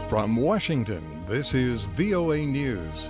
From Washington, this is VOA News.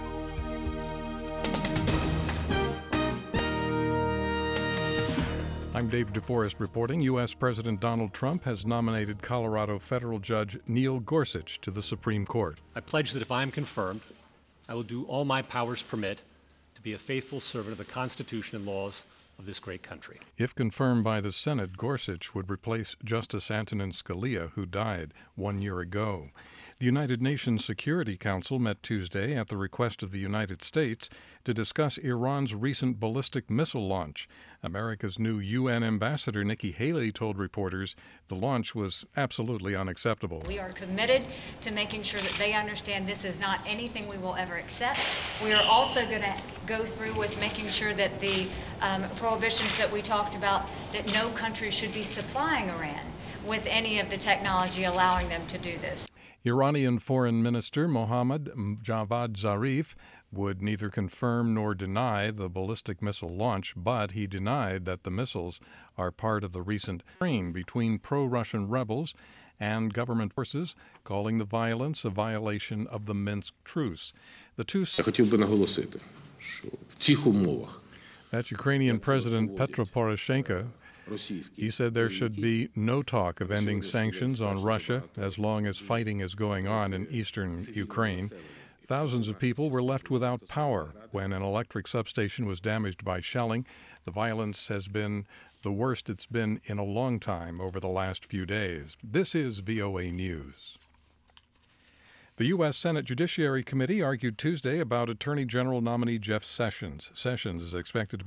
I'm Dave DeForest reporting. U.S. President Donald Trump has nominated Colorado federal judge Neil Gorsuch to the Supreme Court. I pledge that if I am confirmed, I will do all my powers permit to be a faithful servant of the Constitution and laws of this great country. If confirmed by the Senate, Gorsuch would replace Justice Antonin Scalia, who died 1 year ago. The United Nations Security Council met Tuesday at the request of the United States to discuss Iran's recent ballistic missile launch. America's new UN ambassador, Nikki Haley, told reporters the launch was absolutely unacceptable. We are committed to making sure that they understand this is not anything we will ever accept. We are also going to go through with making sure that the prohibitions that we talked about, that no country should be supplying Iran with any of the technology allowing them to do this. Iranian Foreign Minister Mohammad Javad Zarif would neither confirm nor deny the ballistic missile launch, but he denied that the missiles are part of the recent strain between pro-Russian rebels and government forces, calling the violence a violation of the Minsk truce. The two. Я хотів би наголосити, що в цих умовах That's Ukrainian President Petro Poroshenko. He said there should be no talk of ending sanctions on Russia as long as fighting is going on in eastern Ukraine. Thousands of people were left without power when an electric substation was damaged by shelling. The violence has been the worst it's been in a long time over the last few days. This is VOA News. The U.S. Senate Judiciary Committee argued Tuesday about Attorney General nominee Jeff Sessions. Sessions is expected to